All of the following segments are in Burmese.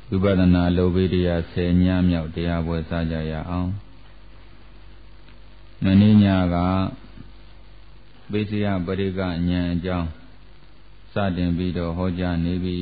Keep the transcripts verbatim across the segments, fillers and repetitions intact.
ဝိပဿနာလောဘိတရားဆယ်ညမြောက်တရားပွဲစကြရအောင်မင်းညကပိစိယပရိကဉာဏ်အကြောင်းစတင်ပြီးတော့ဟောကြားနေပြီ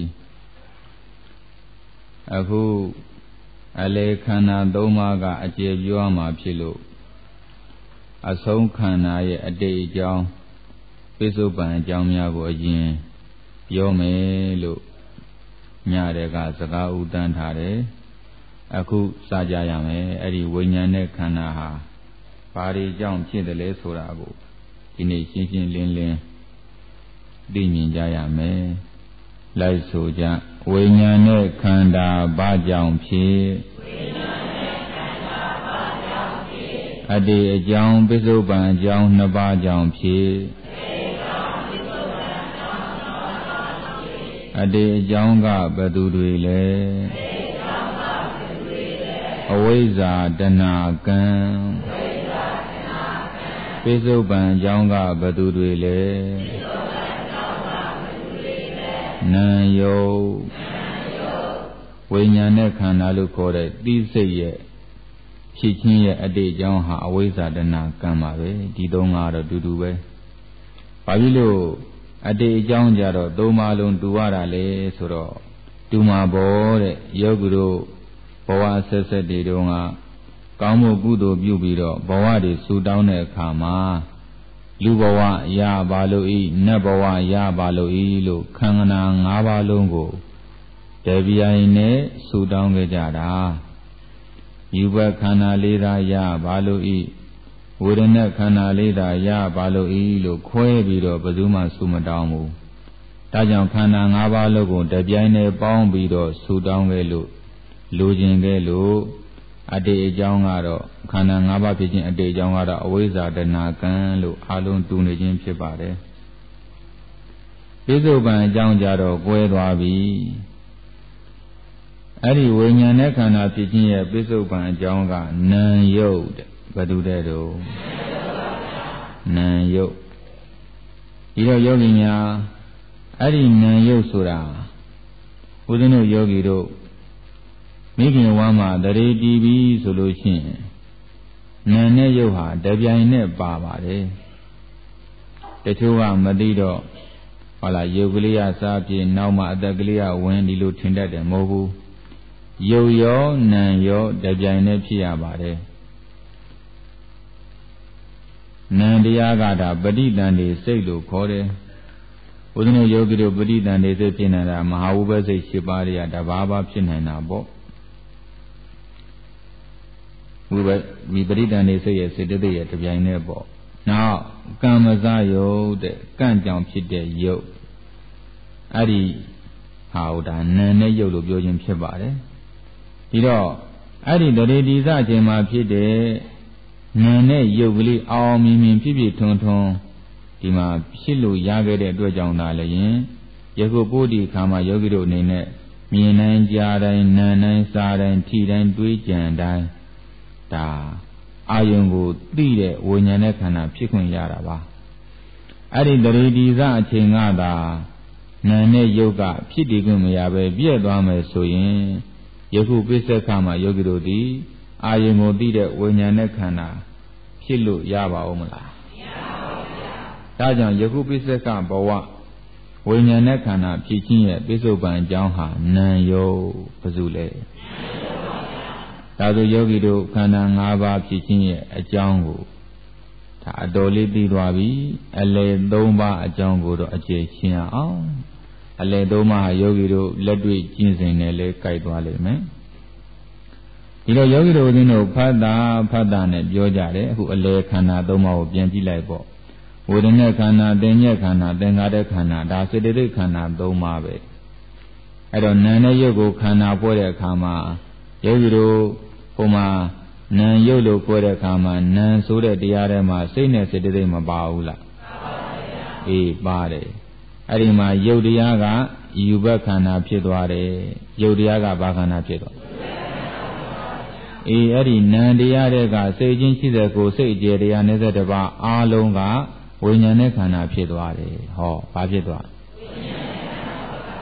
အခုအလေခန္ဓာသုံးပါးကအကျေပြောမှာဖြစ်လို့အဆုံးခန္ဓာရဲ့အတိတ်အကြောင်းပိစုပန်အကြောင်းများကိုအရင်ပြောမယ်လို့ညတဲ့ကစကားဥတန်းထားတယ်အခုစကြရမယ်အဲ့ဒီဝိညာဉ်နဲ့ခန္ဓာဟာဘာတွေကြောင့်ဖြစ်တယ်လဲဆိုတာကိုဒီနေ့ရှင်းရှင်းလင်းလင်းသိမြင်ကြရမယ်လိုက်ဆိုကြဝိညာဉ်နဲ့ခန္ဓာဘာကြောင့်ဖြစ်ဝိညာဉ်နဲ့ခန္ဓာဘာကြောင့်ဖြစ်အတ္တိအကြောင်းပိစုပန်အကြောင်းနှစ်ပါးကြောင့်ဖြစ်အတ္တိအကြောင်းကဘယ်သူတွေလဲအဝိဇ္ဇာတဏှာကံပိစုပန်အကြောင်းကဘယ်သူတွေလဲနာယုတ်ဝိညာဉ်နဲ့ခန္ဓာလို့ခေါ်တဲ့သိစိတ်ရဲ့ဖြစ်ခြင်းရဲ့အတ္တိအကြောင်းဟာအဝိဇ္ဇာတဏှာကံပါပဲဒီသုံးပါးတော့တူတူပဲဘာဖြစ်လို့အတ္တိအကြောင်းကြတော့သုံးပါးလုံးတူရတာလေဆိုတော့တူမှာပေါ့တဲ့ယောဂီတို့ဘဝဆက်ဆက်တွေတုန်းကကောင်းမှုကုသိုလ်ပြုပြီးတော့ဘဝတွေဆူတောင်းတဲ့အခါမှာလူဘဝရပါလို့ဤနတ်ဘဝရပါလို့ဤလို့ခန္ဓာ၅ပါးလုံးကိုတပြိုင်နဲ့ဆူတောင်းခဲ့ကြတာယူဘခန္ဓာလေးသာရပါလို့ဤဝေဒနာခန္ဓာလေးသာရပါလို့ဤလို့ခွဲပြီးတော့ဘယ်သူမှဆူမတောင်းဘူးဒါကြောင့်ခန္ဓာ၅ပါးလုံးကိုတပြိုင်နဲ့ပေါင်းပြီးတော့ဆူတောင်းခဲ့လို့လိုချင်ခဲ့လို့အတ္တိအကြောင်းကတော့ခန္ဓာ၅ပါးဖြစ်ခြင်းအတ္တိအကြောင်းကတော့အဝိဇ္ဇာတဏှာကံလို့အလုံးတူနေခြင်းဖြစ်ပါတယ်ပိစုပန်အကြောင်းကြတော့ကွဲသွားပြီအဲ့ဒီဝိညာဉ်နဲ့ခန္ဓာဖြစ်ခြင်းရဲ့ပိစုပန်အကြောင်းကနာယုတ်တဲ့ဘယ်သူတဲ့တော့နာယုတ်ဒီတော့ယောဂီများအဲ့ဒီနာယုတ်ဆိုတာဦးဇင်းတို့ယောဂီတို့မိခင်ဝမ်းမှာတရေတီးပြီးဆိုလို့ရှိရင်နာနဲ့ယုတ်ဟာတပြိုင်နဲ့ပါပါတယ်တချို့ကမသိတော့ဟောလားယုတ်ကလေးကစားပြေနောက်မှအသက်ကလေးကဝင်ဒီလိုထင်တတ်တယ်မဟုတ်ဘူးယုတ်ရောနာရောတပြိုင်နဲ့ဖြစ်ရပါတယ်နာတရားကဒါပဋိသန္ဓေစိတ်လို့ခေါ်တယ်ဘုရားယောဂီတို့ပဋိသန္ဓေစိတ်ဖြစ်နေတာမဟာဝိပဿစိတ်၈ပါးတွေကတဘာဘာဖြစ်နေတာပေါ့ဝိပဝိပရိဒဏေစိတ်ရဲ့စေတသိက်ရဲ့တပြိုင်တည်းပေါ့နောက်ကံမစယုတ်တဲ့ကံကြောင့်ဖြစ်တဲ့ယုတ်အဲ့ဒီဟာဟိုဒါနာနဲ့ယုတ်လို့ပြောခြင်းဖြစ်ပါတယ်ဒီတော့အဲ့ဒီတရေတိစအချိန်မှာဖြစ်တဲ့နာနဲ့ယုတ်ကလေးအောင်မြင်မြင်ဖြစ်ဖြစ်ထွန်းထွန်းဒီမှာဖြစ်လို့ရခဲ့တဲ့အတွက်ကြောင့်သာလည်းယခုပို့ဒီခါမှာယောဂီတို့အနေနဲ့မြင်နိုင်ကြားတိုင်းနားတိုင်းစားတိုင်းထိတိုင်းတွေးကြံတိုင်းဒါအာယုံကိုသိတဲ့ဝိညာဉ်နဲ့ခန္ဓာဖြစ်ခွင့်ရတာပါအဲ့ဒီတရေတိစအချိန်ကသာနာနဲ့ယုတ်ကဖြစ်တည်ခွင့်မရပဲပြည့်သွားမယ်ဆိုရင်ယခုပိဿကမှာယောဂီတို့ဒီအာယုံကိုသိတဲ့ဝိညာဉ်နဲ့ခန္ဓာဖြစ်လို့ရပါဦးမလားမရပါဘူးဗျာဒါကြောင့်ယခုပိဿကဘဝဝိညာဉ်နဲ့ခန္ဓာဖြစ်ခြင်းရဲ့ပိစုပန်အကြောင်းဟာနာယုတ်ဘယ်သူလဲဒါဆိုယောဂီတို့ခန္ဓာ၅ပါးဖြစ်ခြင်းရဲ့အကြောင်းကိုဒါအတော်လေးသိသွားပြီအလယ်၃ပါးအကြောင်းကိုတော့အကျေရှင်းအောင်အလယ်၃ပါးယောဂီတို့လက်တွေ့ကျင့်စဉ်နဲ့လဲကြိုက်သွားလိမ့်မယ်ဒီတော့ယောဂီတို့ဦးဇင်းတို့ဖတ်တာဖတ်တာနဲ့ပြောကြတယ်အခုအလယ်ခန္ဓာ၃ပါးကိုပြန်ကြည့်လိုက်ပေါ့ဝေဒနာခန္ဓာသင်္ညက်ခန္ဓာသင်္ခါရခန္ဓာဒါစေတသိက်ခန္ဓာ၃ပါးပဲအဲ့တော့နာနဲ့ယုတ်ကိုခန္ဓာပွဲတဲ့အခါမှာယောဂီတို့ဟိုမှာနာယုတ်လို့ပြောတဲ့အခါမှာနာဆိုတဲ့တရားထဲမှာစိတ်နဲ့စေတသိက်မပါဘူးလားပါပါဗျာအေးပါတယ်အဲ့ဒီမှာယုတ်တရားကယူဘခန္ဓာဖြစ်သွားတယ်ယုတ်တရားကဘာခန္ဓာဖြစ်သွားအေးအဲ့ဒီနာတရားတွေကစိတ်ချင်းရှိတဲ့ကိုစိတ်အကျေတရားနဲ့တဲ့ပါအားလုံးကဝိညာဉ်နဲ့ခန္ဓာဖြစ်သွားတယ်ဟောဘာဖြစ်သွားဝိညာဉ်နဲ့ခန္ဓာ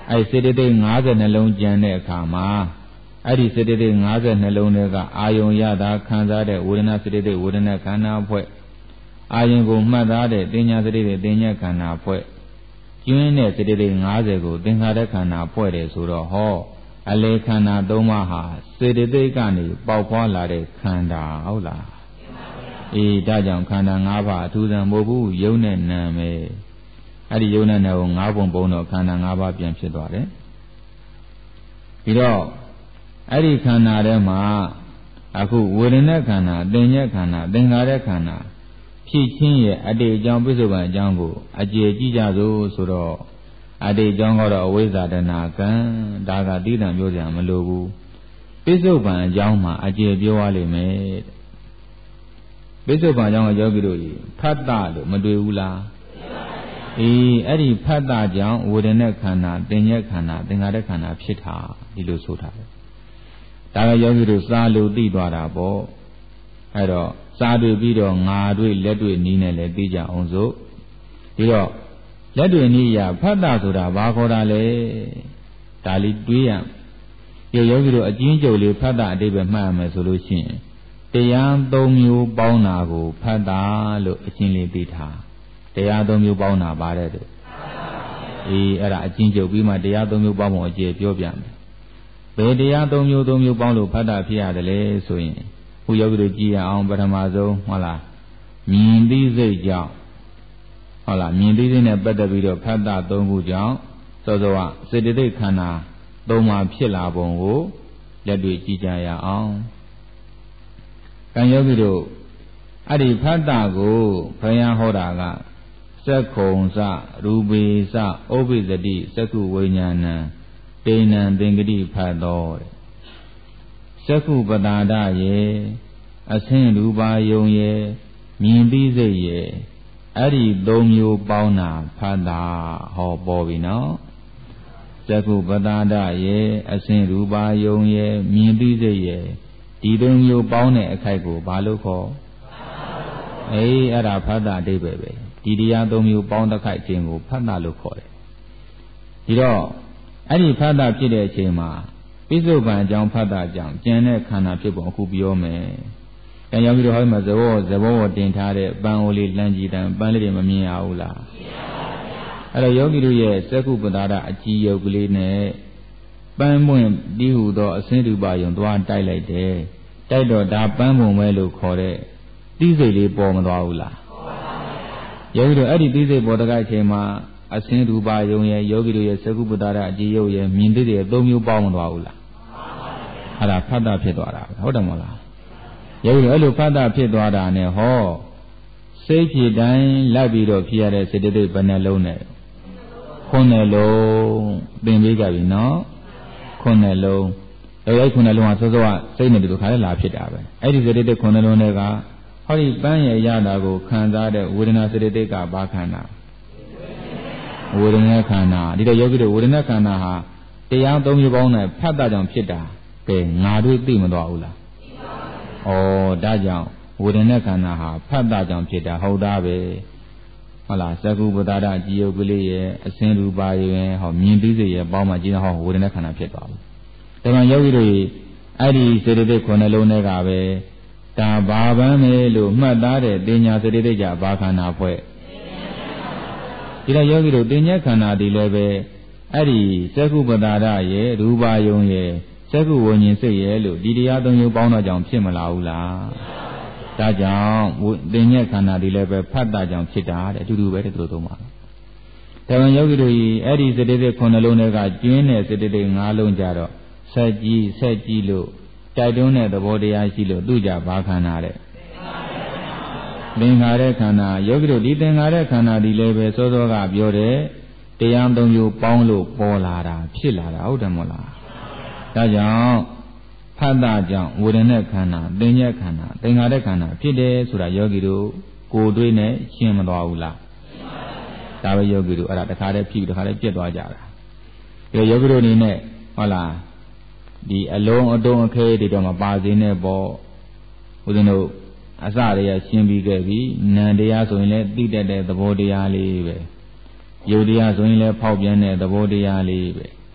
အဲ့စေတသိက်၅၀နှလုံးကျန်တဲ့အခါမှာအဲ့ဒီစေတသိက်၅၀နှလုံးတွေကအာယုံရတာခံစားတဲ့ဝေဒနာစေတသိက်ဝေဒနာခန္ဓာအဖွဲ့အာယုံကိုမှတ်သားတဲ့သင်ညာစေတသိက်သင်ညာခန္ဓာအဖွဲ့ကျင်းတဲ့စေတသိက်၅၀ကိုသင်္ခါရခန္ဓာဖွဲ့တယ်ဆိုတော့ဟောအလေခန္ဓာ၃ပါးဟာစေတသိက်ကနေပေါက်ဖွာလာတဲ့ခန္ဓာဟုတ်လားအေးဒါကြောင့်ခန္ဓာ၅ပါးအထူးဆန်းမဟုတ်ဘူးယုံနဲ့နာမယ်အဲ့ဒီယုံနဲ့နာကို၅ပုံပုံတော့ခန္ဓာ၅ပါးပြန်ဖြစ်သွားတယ်ပြီးတော့အဲ့ဒီခန္ဓာထဲမှာအခုဝေဒနာခန္ဓာသင်္ညက်ခန္ဓာသင်္ခါရခန္ဓာဖြစ်ချင်းရဲ့အတေအကြောင်းပြစ္ဆုတ်ပံအကြောင်းကိုအကျေကြည့်ကြစို့ဆိုတော့အတေအကြောင်းကတော့အဝိဇ္ဇာတဏှာကံဒါကတိတံပြောကြမလို့ဘူးပြစ္ဆုတ်ပံအကြောင်းမှာအကျေပြောရလိမ့်မယ်ပြစ္ဆုတ်ပံအကြောင်းကိုယောဂီတို့ဖတ်တာလို့မတွေ့ဘူးလားအေးအဲ့ဒီဖတ်တာကြောင့်ဝေဒနာခန္ဓာသင်္ညက်ခန္ဓာသင်္ခါရခန္ဓာဖြစ်တာဒီလိုဆိုထားတယ်ဒါကယောဂီတို့စားလို့သိသွားတာပေါ့အဲ့တော့စားတွေ့ပြီးတော့ငါတွေ့လက်တွေ့နီးနဲ့လည်းသိကြအောင်စို့ပြီးတော့လက်တွေ့နီးရဖတ်တာဆိုတာဘာခေါ်တာလဲဒါလေးတွေးရပြေယောဂီတို့အကျဉ်းချုပ်လေးဖတ်တာအတိပ္ပယ်မှတ်ရမယ်ဆိုလို့ရှိရင်တရားသုံးမျိုးပေါင်းတာကိုဖတ်တာလို့အကျဉ်းလေးသိထားတရားသုံးမျိုးပေါင်းတာပါတယ်တဲ့အေးအဲ့ဒါအကျဉ်းချုပ်ပြီးမှတရားသုံးမျိုးပေါင်းဖို့အကျေပြောပြမယ်ဘယ်တရားသုံးမျိုးသုံးမျိုးပေါင်းလို့ဖတ်တာဖြစ်ရတယ်လဲဆိုရင်ခုယောဂီတို့ကြည့်ရအောင်ပထမဆုံးဟုတ်လားမြင်သိစိတ်ကြောင့်ဟုတ်လားမြင်သိစိတ်နဲ့ပတ်သက်ပြီးတော့ဖတ်တာသုံးခုကြောင့်စောစောကစေတသိက်ခန္ဓာသုံးပါးဖြစ်လာပုံကိုလက်တွေ့ကြည့်ကြရအောင်ကံယောဂီတို့အဲ့ဒီဖတ်တာကိုဘုရားဟောတာကစက္ခုံစရူပေစဥပ္ပိသတိစက္ခုဝိညာဏံတေနံသင်္ကတိဖတ်တော်တဲ့စက္ခုပတာဒရေအဆင်းရူပါယုံရေမြင်သိစိတ်ရေအဲ့ဒီသုံးမျိုးပေါင်းတာဖတ်တာဟောပေါ်ပြီနော်စက္ခုပတာဒရေအဆင်းရူပါယုံရေမြင်သိစိတ်ရေဒီသုံးမျိုးပေါင်းတဲ့အခိုက်ကိုဘာလို့ခေါ်အေးအဲ့ဒါဖတ်တာအဓိပ္ပာယ်ပဲဒီတရားသုံးမျိုးပေါင်းတစ်ခိုက်ခြင်းကိုဖတ်တာလို့ခေါ်တယ်ဒီတော့အဲ့ဒီဖတ်တာဖြစ်တဲ့အချိန်မှာပိဿုပံအကြောင်းဖတ်တာကြောင့်ကျန်တဲ့ခန္ဓာဖြစ်ပုံအခုပြောမယ်။အဲကြောင့်ပြီးတော့ဟောဒီမှာဇဘောဇဘောတင်ထားတဲ့ပန်းအိုလေးလမ်းကြည့်တယ်ပန်းလေးတွေမမြင်ရဘူးလား။မြင်ပါဗျာ။အဲ့တော့ယောဂီတို့ရဲ့စက္ခုပတာဒအကြည်ယုတ်ကလေးနဲ့ပန်းပွင့်ပြီးဟူသောအစင်းရူပါယုံသွားတိုက်လိုက်တယ်။တိုက်တော့ဒါပန်းပုံပဲလို့ခေါ်တဲ့သိစိတ်လေးပေါ်မသွားဘူးလား။ပေါ်ပါဗျာ။ယောဂီတို့အဲ့ဒီသိစိတ်ပေါ်တဲ့အချိန်မှာအစင်းရူပါယုံရဲ့ယောဂီတို့ရဲ့စက္ခုပတာဒအကြည်ယုတ်ရဲ့မြင်သိတဲ့သုံးမျိုးပေါင်းမသွားဘူးလားအဲ့ဒါဖတ်တာဖြစ်သွားတာဟုတ်တယ်မဟုတ်လားယောဂီတို့အဲ့လိုဖတ်တာဖြစ်သွားတာနဲ့ဟောစိတ်ဖြစ်တိုင်းလိုက်ပြီးတော့ဖြစ်ရတဲ့စေတသိက်ဘယ်နှလုံးနဲ့ခုနှစ်လုံးသင်ပေးကြပြီနော်ခုနှစ်လုံးအဲ့ဒီခုနှစ်လုံးကစောစောကစိတ်နဲ့ဒီလိုခါလဲလာဖြစ်တာပဲအဲ့ဒီစေတသိက်ခုနှစ်လုံးတွေကဟောဒီပန်းရဲ့ရတာကိုခံစားတဲ့ဝေဒနာစေတသိက်ကဘာခန္ဓာဝေဒနာခန္ဓာဒီတော့ယောဂီတို့ဝေဒနာခန္ဓာဟာတရားသုံးမျိုးပေါင်းနဲ့ဖတ်တာကြောင့်ဖြစ်တာကဲငါတို့သိမသွားဘူးလားသိပါဘူးဩဒါကြောင့်ဝေဒနာခန္ဓာဟာဖတ်တာကြောင့်ဖြစ်တာဟုတ်သားပဲဟုတ်လားစက္ခုပတာဒကြည်ယုတ်ကလေးရဲ့အစင်းရူပါရဲ့ဟောမြင်သိစိတ်ရဲ့ပေါင်းမှကြည့်တော့ဟောဝေဒနာခန္ဓာဖြစ်သွားပြီဒါမှယောဂီတို့အဲ့ဒီစေတသိက်ခုနှလုံးထဲကပဲဒါဘာပန်းလေလို့မှတ်သားတဲ့တင်ညာစေတသိက်ကြဘာခန္ဓာဖွဲ့ဒီတော့ယောဂီတို့တင်ညာခန္ဓာဒီလည်းပဲအဲ့ဒီစက္ခုပတာဒရဲ့ရူပါယုံရဲ့စက္ခုဝဉ္ဉ္စိတ်ရဲ့လို့ဒီတရားသုံးမျိုးပေါင်းတော့ကြောင့်ဖြစ်မလာဘူးလားဒါကြောင့်တင်ညာခန္ဓာဒီလည်းပဲဖတ်တာကြောင့်ဖြစ်တာတဲ့အတူတူပဲတဲ့သူတို့သုံးပါဒါမှယောဂီတို့ဤအဲ့ဒီစေတသိက်ခုနှလုံးတွေကကျင်းတဲ့စေတသိက်၅လုံးကြတော့ဆက်ကြီးဆက်ကြီးလို့တိုက်တွန်းတဲ့သဘောတရားရှိလို့သူ့ကြဘာခန္ဓာတဲ့သင်္ခါရခန္ဓာယောဂီတို့ဒီသင်္ခါရခန္ဓာဒီလည်းပဲစောစောကပြောတဲ့တရားသုံးမျိုးပေါင်းလို့ပေါ်လာတာဖြစ်လာတာဟုတ်တယ်မဟုတ်လားဒါကြောင့်ဖတ်တာကြောင့်ဝေဒနာခန္ဓာသင်္ညက်ခန္ဓာသင်္ခါရခန္ဓာဖြစ်တယ်ဆိုတာယောဂီတို့ကိုယ်တွေ့နဲ့ရှင်းမသွားဘူးလားဒါပဲယောဂီတို့အဲ့ဒါတခါတည်းဖြစ်တခါတည်းပြတ်သွားကြတာဒီယောဂီတို့အနေနဲ့ဟုတ်လားဒီအလုံးအတုံးအခဲတွေတော့မပါစေနဲ့ပေါ့ဦးဇင်းတို့အစတည်းကရှင်းပြီးခဲ့ပြီနံတရားဆိုရင်လည်းသိတတ်တဲ့သဘောတရားလေးပဲယုတ်တရားဆိုရင်လည်းဖောက်ပြန်တဲ့သဘောတရားလေးပဲ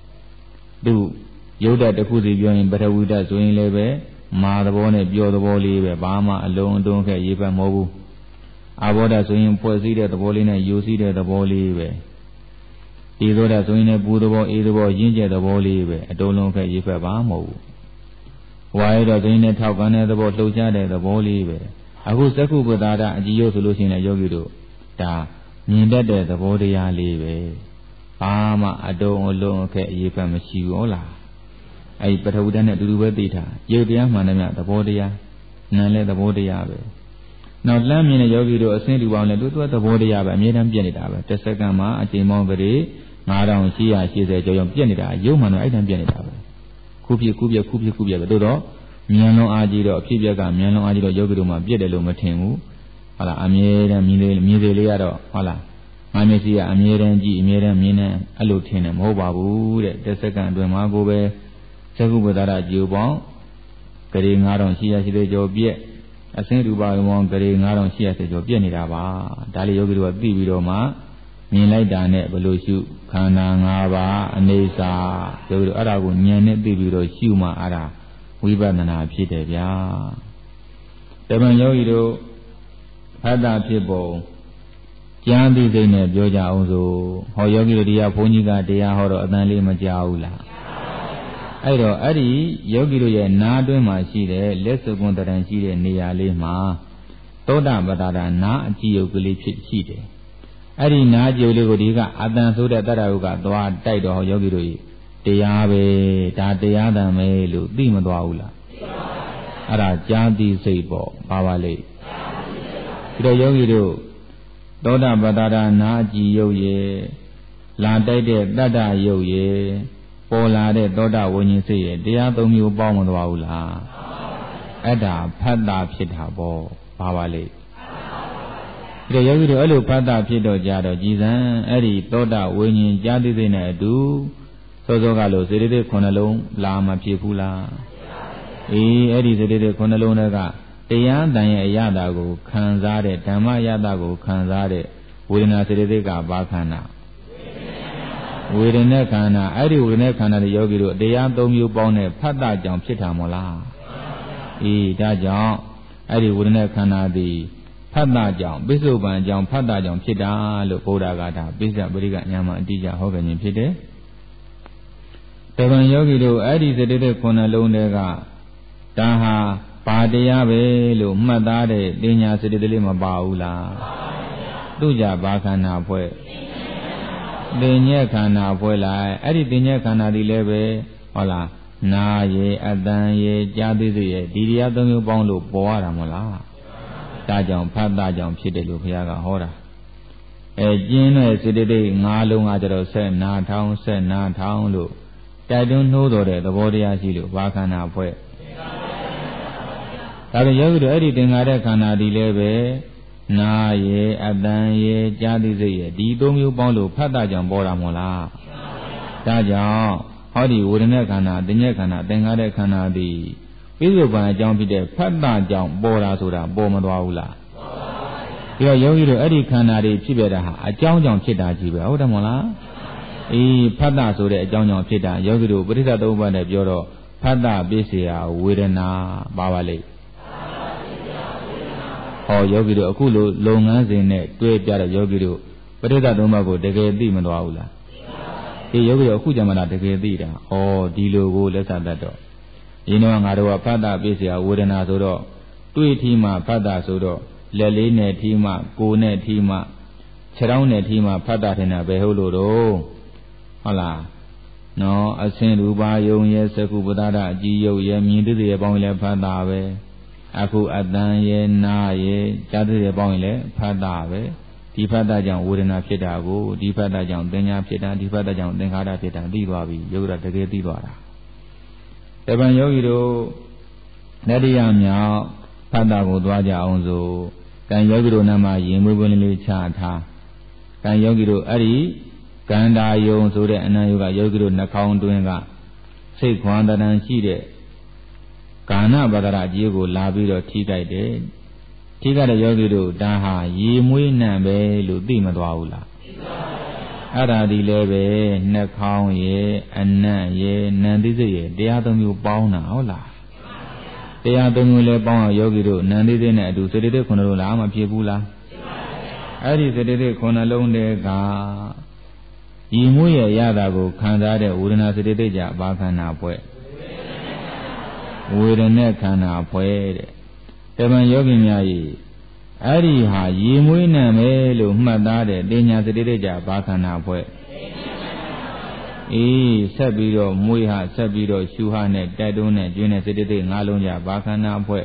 သူရုပ်တတစ်ခုစီပြောရင်ပထဝီဓာတ်ဆိုရင်လည်းပဲမာသဘောနဲ့ပြောသဘောလေးပဲဘာမှအလုံးအတုံးခက်ရေးဖက်မဟုတ်ဘူးအာဘောဓာတ်ဆိုရင်ဖွဲ့စည်းတဲ့သဘောလေးနဲ့ယူစည်းတဲ့သဘောလေးပဲဒီသောဓာတ်ဆိုရင်လည်းပူသဘောအေးသဘောရင်းကျက်သဘောလေးပဲအတုံးလုံးခက်ရေးဖက်ပါမဟုတ်ဘူးဝါရတော့ဆိုရင်လည်းထောက်ကန်တဲ့သဘောလှုပ်ရှားတဲ့သဘောလေးပဲအခုသက္ကုပ္ပတာဒအကြည့်ရုပ်ဆိုလို့ရှိရင်လည်းယောဂီတို့ဒါမြင်တတ်တဲ့သဘောတရားလေးပဲဘာမှအတုံးအလုံးအခက်အရေးဖက်မရှိဘူးဟုတ်လားအဲ့ပထဝီဓာတ်နဲ့အတူတူပဲသိတာရုပ်တရားမှန်တယ်မြတ်သဘောတရားနာမ်လည်းသဘောတရားပဲနောက်လမ်းမြင်တဲ့ယောဂီတို့အစင်းတူပေါင်းလည်းသူ့သူ့သဘောတရားပဲအမြဲတမ်းပြည့်နေတာပဲတစ်စက္ကန့်မှာအချိန်ပေါင်းကလေးငါးထောင်ရှစ်ရာရှစ်ဆယ်ကျော်ကျော်ပြည့်နေတာရုပ်မှန်တော့အဲ့တမ်းပြည့်နေတာပဲခုပြည့်ခုပြည့်ခုပြည့်ခုပြည့်ပဲတို့တော့မြန်လုံးအားကြီးတော့အဖြစ်ပြက်ကမြန်လုံးအားကြီးတော့ယောဂီတို့မှပြည့်တယ်လို့မထင်ဘူးဟုတ်လားအမြဲတမ်းမြင်လေမြင်လေလေးရတော့ဟုတ်လားငါမျက်စိကအမြဲတမ်းကြည့်အမြဲတမ်းမြင်နေအဲ့လိုထင်တယ်မဟုတ်ပါဘူးတဲ့တစ်စက္ကန့်အတွင်းမှာကိုပဲသက္ကုပ္ပတာဒကြည်ပေါင်းကလေးငါးထောင်ရှစ်ရာရှစ်ဆယ်ကျော်ပြည့်အစင်းရူပကမောကလေးငါးထောင်ရှစ်ရာကျော်ပြည့်နေတာပါဒါလေးယောဂီတို့ကသိပြီးတော့မှမြင်လိုက်တာနဲ့ဘယ်လိုရှုခန္ဓာ၅ပါးအနေစာယောဂီတို့အဲ့ဒါကိုဉာဏ်နဲ့သိပြီးတော့ရှုမှအဲ့ဒါဝိပဿနာဖြစ်တယ်ဗျာတပံယောဂီတို့ဖတ်တာဖြစ်ပုံကြံသိစိတ်နဲ့ပြောကြအောင်ဆိုဟောယောဂီတို့တရားဘုန်းကြီးကတရားဟောတော့အတန်လေးမကြောက်ဘူးလားအဲ့တော့အဲ့ဒီယောဂီတို့ရဲ့နာအတွင်းမှာရှိတဲ့လက်စုပ်ကွန်တရံရှိတဲ့နေရာလေးမှာသောတာပတ္တရာနာအကြည့်ယုတ်ကလေးဖြစ်ရှိတယ်အဲ့ဒီနာကြည့်ယုတ်လေးကိုဒီကအတန်ဆိုတဲ့တတ္တယုတ်ကသွားတိုက်တော့ယောဂီတို့တရားပဲဒါတရားတန်ပဲလို့သိမသွားဘူးလားသိပါပါအဲ့ဒါကြာတိစိတ်ပေါ့ပါပါလေဒီတော့ယောဂီတို့သောတာပတ္တရာနာကြည့်ယုတ်ရဲ့လာတိုက်တဲ့တတ္တယုတ်ရဲ့ပေါ်လာတဲ့သောတာဝိညာဉ်စိတ်ရဲ့တရားသုံးမျိုးပေါင်းမသွားဘူးလားအဲ့ဒါဖတ်တာဖြစ်တာပေါ့ဘာပါလေဒီယောဂီတို့အဲ့လိုဖတ်တာဖြစ်တော့ကြတော့ကြည်စံအဲ့ဒီသောတာဝိညာဉ်ကြာတိစိတ်နဲ့အတူစောစောကလို့စေတသိက်ခုနှလုံးလာမဖြစ်ဘူးလားအေးအဲ့ဒီစေတသိက်ခုနှလုံးတွေကတရားတန်ရဲ့အရတာကိုခံစားတဲ့ဓမ္မရတာကိုခံစားတဲ့ဝေဒနာစေတသိက်ကဘာခန္ဓာဝေဒနာခန္ဓာအဲ့ဒီဝေဒနာခန္ဓာတွေယောဂီတို့တရားသုံးမျိုးပေါင်းတဲ့ဖတ်တာကြောင့်ဖြစ်တာမို့လားအေးဒါကြောင့်အဲ့ဒီဝေဒနာခန္ဓာသည်ဖတ်တာကြောင့်ပိဿုပန်ကြောင့်ဖတ်တာကြောင့်ဖြစ်တာလို့ဘုရားကဒါပိဿပရိကညာမှာအတိအကျဟောခဲ့ခြင်းဖြစ်တယ်တပံယောဂီတို့အဲ့ဒီစတိတဲ့ခုနှလုံးတွေကဒါဟာဘာတရားပဲလို့မှတ်သားတဲ့ပညာစတိတလေးမပါဘူးလားသူကြဘာခန္ဓာဖွဲ့ပင်ညက်ခန္ဓာဖွဲ့လိုက်အဲ့ဒီပင်ညက်ခန္ဓာဒီလည်းပဲဟုတ်လားနာရေအတန်ရေကြာသိစိတ်ရေဒီတရားသုံးမျိုးပေါင်းလို့ပေါ်ရတာမဟုတ်လားဒါကြောင့်ဖတ်တာကြောင့်ဖြစ်တယ်လို့ဘုရားကဟောတာအဲကျင်းတဲ့စေတသိက်၅လုံးကကြတော့ဆက်နာထောင်းဆက်နာထောင်းလို့တိုက်တွန်းနှိုးတော်တဲ့သဘောတရားရှိလို့ဘာခန္ဓာဖွဲ့ဒါပေမဲ့ယောဂီတို့အဲ့ဒီသင်္ခါရခန္ဓာဒီလည်းပဲနာရေအတန်ရေကြာတိစိတ်ရေဒီသုံးမျိုးပေါင်းလို့ဖတ်တာကြောင့်ပေါ်တာမဟုတ်လားဒါကြောင့်ဟောဒီဝေဒနာခန္ဓာသင်္ညက်ခန္ဓာသင်္ခါရခန္ဓာဒီပိဿုပန်အကြောင်းဖြစ်တဲ့ဖတ်တာကြောင့်ပေါ်တာဆိုတာပေါ်မသွားဘူးလားဒီတော့ယောဂီတို့အဲ့ဒီခန္ဓာတွေဖြစ်ပြတာဟာအကြောင်းကြောင့်ဖြစ်တာကြီးပဲဟုတ်တယ်မဟုတ်လားအေးဖတ်တာဆိုတဲ့အကြောင်းကြောင့်ဖြစ်တာယောဂီတို့ပရိစ္ဆေသုံးပါးနဲ့ပြောတော့ဖတ်တာပစ္စယဝေဒနာပါပါလိမ့်ဟောယောဂီတို့အခုလိုလုပ်ငန်းစဉ်နဲ့တွဲပြတဲ့ယောဂီတို့ပရိစ္ဆေသုံးပါးကိုတကယ်သိမသွားဘူးလားဒီယောဂီတို့အခုကြမှာတကယ်သိတာဩဒီလိုကိုလက်ဆက်တတ်တော့ဒီတော့ငါတို့ကဖတ်တာပစ္စယဝေဒနာဆိုတော့တွေ့ထီမှဖတ်တာဆိုတော့လက်လေးနဲ့ထီမှကိုယ်နဲ့ထီမှခြေထောက်နဲ့ထီမှဖတ်တာထင်တာပဲဟုတ်လို့တော့ဟုတ်လားနော်အစင်ရူပါယုံရဲ့သကုပ္ပတာဒအကြည်ယုတ်ရဲ့မြင်သိတဲ့ပေါင်းလည်းဖတ်တာပဲအခုအတန်ရဲ့နာရဲ့ကြားသိတဲ့ပေါင်းလည်းဖတ်တာပဲဒီဖတ်တာကြောင့်ဝေဒနာဖြစ်တာကိုဒီဖတ်တာကြောင့်သင်ညာဖြစ်တာဒီဖတ်တာကြောင့်သင်္ခါရဖြစ်တာသိသွားပြီယောဂီတကယ်သိသွားတာတပံယောဂီတို့တတိယမြောက်ဖတ်တာကိုသွားကြအောင်ဆိုကံယောဂီတို့နာမှာရင်မွေးပွင့်လေးချထားကံယောဂီတို့အဲ့ဒီကန္တာယုံဆိုတဲ့အနံယုကယောဂီတို့နှာခေါင်းတွင်းကစိတ်ခွန်တဏ္ဍရှိတဲ့ကာဏပဒရာကြီးကိုလာပြီးတော့ထိကြိုက်တယ်ထိကြတဲ့ယောဂီတို့ဒါဟာရေမွေးနံပဲလို့သိမသွားဘူးလားအဲ့ဒါဒီလည်းပဲနှာခေါင်းရဲ့အနံ့ရဲ့နံသိစိတ်ရဲ့တရားသုံးမျိုးပေါင်းတာဟုတ်လားတရားသုံးမျိုးလည်းပေါင်းအောင်ယောဂီတို့နံသိစိတ်နဲ့အတူစေတသိက်ခုနှစ်လုံးလားမဖြစ်ဘူးလားအဲ့ဒီစေတသိက်ခုနှစ်လုံးတည်းကဤမှုရဲ့ရတာကိုခံစားတဲ့ဝေဒနာစေတသိက်ကြဘာခန္ဓာဖွဲ့ဝေဒနာခန္ဓာဖွဲ့တဲ့တပံယောဂီများဤအဲ့ဒီဟာရေမွေးနံပဲလို့မှတ်သားတဲ့တင်ညာစေတသိက်ကြဘာခန္ဓာဖွဲ့အေးဆက်ပြီးတော့မွေးဟာဆက်ပြီးတော့ရှူဟာနဲ့တိုက်တွန်းနဲ့ကျွင်းတဲ့စေတသိက်ငါးလုံးကြဘာခန္ဓာဖွဲ့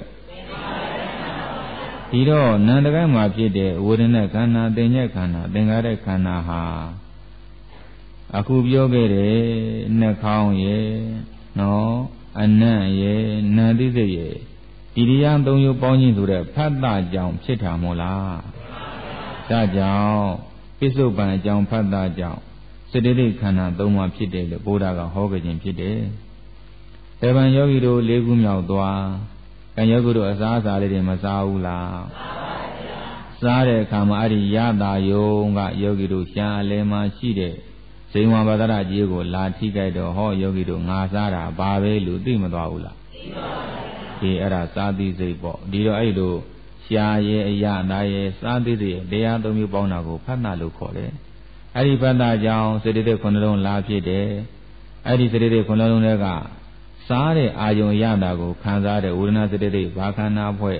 ဒီတော့နန္တကမှာဖြစ်တဲ့ဝေဒနာခန္ဓာတင်ညက်ခန္ဓာသင်္ခါရခန္ဓာဟာအခုပြောခဲ့တဲ့နှာခေါင်းရဲ့နော်အနံ့ရဲ့နံသိစိတ်ရဲ့ဒီတရားသုံးမျိုးပေါင်းခြင်းဆိုတဲ့ဖတ်တာကြောင့်ဖြစ်တာမို့လားဒါကြောင့်ပစ္စုပန်အကြောင်းဖတ်တာကြောင့်စေတသိက်ခန္ဓာသုံးပါးဖြစ်တယ်လို့ဘုရားကဟောကြခြင်းဖြစ်တယ်။တေဗံယောဂီတို့လေးခုမြောက်သွားကံယောဂီတို့အစားအစာလေးတွေမစားဘူးလားစားတဲ့အခါမှာအဲ့ဒီရတာယုံကယောဂီတို့ရှားအလဲမှာရှိတဲ့ဇိမ်ဝါဘာဒရကြီးကိုလာထိကြိုက်တော့ဟောယောဂီတို့ငါစားတာဘာပဲလို့သိမသွားဘူးလားသိပါဘူးဒီအဲ့ဒါစားသိစိတ်ပေါ့ဒီတော့အဲ့လိုရှားရဲ့အရတာရဲ့စားသိစိတ်ရဲ့တရားသုံးမျိုးပေါင်းတာကိုဖတ်တာလို့ခေါ်တယ်အဲ့ဒီဖတ်တာကြောင့်စေတသိက်ခုနှလုံးလာဖြစ်တယ်အဲ့ဒီစေတသိက်ခုနှလုံးတွေကစားတဲ့အာယုံရတာကိုခံစားတဲ့ဝေဒနာစေတသိက်ဘာခန္ဓာဖွဲ့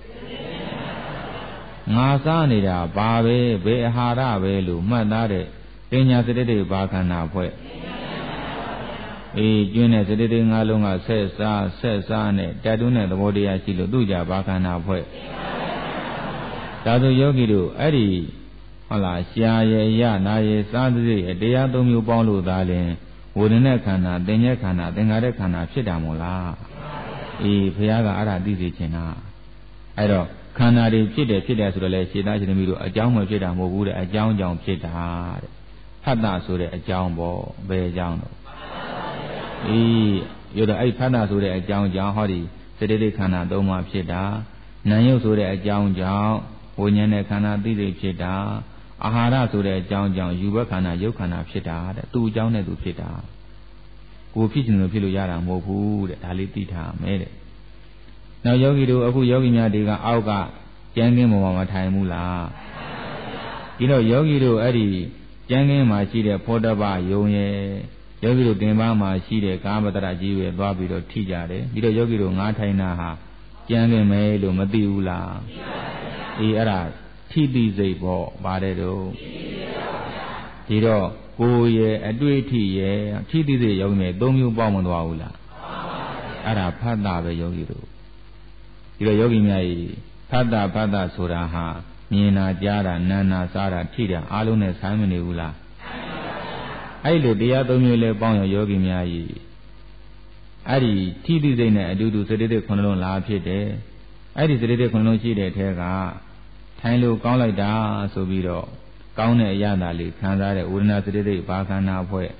ငါစားနေတာဘာပဲဘယ်အာဟာရပဲလို့မှတ်သားတဲ့ပညာစေတသိက်ဘာခန္ဓာဖွဲ့အေးကျွင်းတဲ့စေတသိက်ငါးလုံးကဆက်စားဆက်စားနဲ့တတွန်းတဲ့သဘောတရားရှိလို့သူ့ကြဘာခန္ဓာဖွဲ့ဒါဆိုယောဂီတို့အဲ့ဒီဟုတ်လားရှားရဲ့ရနာရဲ့စားသိရဲ့တရားသုံးမျိုးပေါင်းလို့သာလင်ဝေဒနာခန္ဓာသင်္ညက်ခန္ဓာသင်္ခါရခန္ဓာဖြစ်တာမို့လားအေးဘုရားကအဲ့ဒါသိစေချင်တာအဲ့တော့ခန္ဓာတွေဖြစ်တယ်ဖြစ်တယ်ဆိုတော့လေရှင်းသားရှင်သမီးတို့အကြောင်းမဖြစ်တာမဟုတ်ဘူးတဲ့အကြောင်းကြောင့်ဖြစ်တာတဲ့ဖတ်တာဆိုတဲ့အကြောင်းပေါ့ဘယ်အကြောင်းတော့အေးရတော့အဲ့ဖတ်တာဆိုတဲ့အကြောင်းကြောင့်ဟောဒီစေတသိက်ခန္ဓာသုံးပါးဖြစ်တာနာယုတ်ဆိုတဲ့အကြောင်းကြောင့်ဝိညာဉ်နဲ့ခန္ဓာသိစိတ်ဖြစ်တာအာဟာရဆိုတဲ့အကြောင်းကြောင့်ယူဘခန္ဓာယုတ်ခန္ဓာဖြစ်တာတဲ့သူ့အကြောင်းနဲ့သူဖြစ်တာကိုဖြစ်ချင်လို့ဖြစ်လို့ရတာမဟုတ်ဘူးတဲ့ဒါလေးသိထားမယ်တဲ့နောက်ယောဂီတို့အခုယောဂီများတွေကအောက်ကကျမ်းကင်းပေါ်မှာမထိုင်ဘူးလားဒီတော့ယောဂီတို့အဲ့ဒီကျမ်းကင်းမှာရှိတဲ့ဖောတပယုံရဲ့ယောဂီတို့တင်ပါမှာရှိတဲ့ကာမတရကြီးပဲသွားပြီးတော့ထိကြတယ်ဒီတော့ယောဂီတို့ငါးထိုင်တာဟာကျမ်းကင်းမယ်လို့မသိဘူးလားအေးအဲ့ဒါထိတိစိတ်ပေါ့ပါတယ်တော့ဒီတော့ကိုယ်ရဲ့အတွေ့အထိရဲ့ထိတိစိတ်ယောဂီနဲ့သုံးမျိုးပေါင်းမသွားဘူးလားအဲ့ဒါဖတ်တာပဲယောဂီတို့ဒီတော့ယောဂီများကြီးဖတ်တာဖတ်တာဆိုတာဟာမြင်တာကြားတာနားနာစားတာထိတာအားလုံးနဲ့ဆိုင်မနေဘူးလားအဲ့လိုတရားသုံးမျိုးလဲပေါင်းရယောဂီများကြီးအဲ့ဒီထိတိစိတ်နဲ့အတူတူစေတသိက်ခုနှလုံးလာဖြစ်တယ်အဲ့ဒီစေတသိက်ခုနှလုံးရှိတဲ့အထက်ကထိုင်လို့ကောင်းလိုက်တာဆိုပြီးတော့ကောင်းတဲ့အရာသာလေးခံစားတဲ့ဝေဒနာစေတသိက်ဘာခန္ဓာဖွဲ့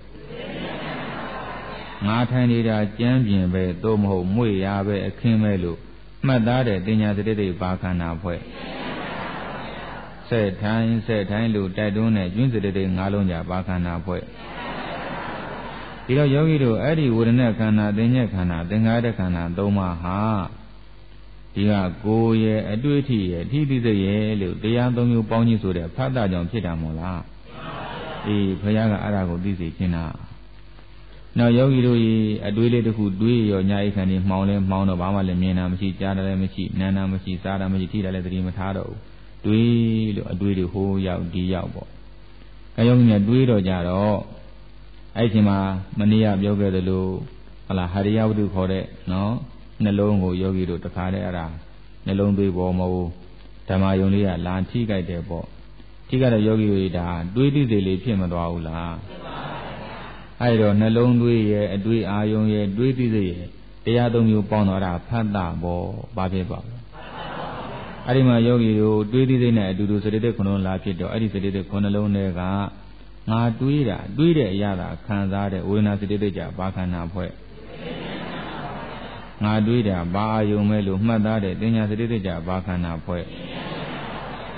ငါထိုင်နေတာကြမ်းပြင်ပဲသို့မဟုတ်မွေရပဲအခင်းပဲလို့မှတ်သားတဲ့တင်ညာစေတသိက်ဘာခန္ဓာဖွဲ့ဆက်ထိုင်ဆက်ထိုင်လို့တိုက်တွန်းတဲ့ကျွန်းစေတသိက်ငါးလုံးကြဘာခန္ဓာဖွဲ့ဒီတော့ယောဂီတို့အဲ့ဒီဝေဒနာခန္ဓာတင်ညက်ခန္ဓာသင်္ခါရခန္ဓာသုံးပါးဟာဒီကကိုယ်ရဲ့အတွေ့အထိရဲ့ထိတိစိတ်ရဲ့လို့တရားသုံးမျိုးပေါင်းကြီးဆိုတဲ့ဖတ်တာကြောင့်ဖြစ်တာမို့လားအေးဘုရားကအဲ့ဒါကိုသိစေခြင်းတာနောက်ယောဂီတို့ဤအတွေးလေးတစ်ခုတွေးရောညာအိခန္ဒီမှောင်လဲမှောင်တော့ဘာမှလည်းမြင်တာမရှိကြားတာလည်းမရှိနားတာမရှိစားတာမရှိထိတာလည်းသတိမထားတော့ဘူးတွေးလို့အတွေးတွေဟိုးရောက်ဒီရောက်ပေါ့အဲယောဂီများတွေးတော့ကြတော့အဲ့ဒီမှာမနေ့ကပြောခဲ့သလိုဟလာဟရိယဝတ္ထုခေါ်တဲ့နော်နှလုံးကိုယောဂီတို့တခါတည်းအဲ့ဒါနှလုံးသွေးပေါ်မဟုတ်ဓမ္မယုံလေးကလာထိကြိုက်တယ်ပေါ့ထိကြတဲ့ယောဂီတွေဒါတွေးသိစိတ်လေးဖြစ်မသွားဘူးလားဖြစ်ပါဘူးအဲ့တော့နှလုံးသွေးရဲ့အတွေးအာယုံရဲ့တွေးသိစိတ်ရဲ့တရားသုံးမျိုးပေါင်းတော့တာဖတ်တာပေါ့ဘာဖြစ်ပါ့လဲအဲ့ဒီမှာယောဂီတို့တွေးသိစိတ်နဲ့အတူတူစတိတိခုနှလုံးလာဖြစ်တော့အဲ့ဒီစတိတိခုနှလုံးတွေကငါတွေးတာတွေးတဲ့အရာသာခံစားတဲ့ဝေဒနာစတိတိကြဘာခန္ဓာဖွဲ့ငါတွေးတာဘာအာယုံမဲ့လို့မှတ်သားတဲ့တင်ညာစတိတိကြဘာခန္ဓာဖွဲ့စ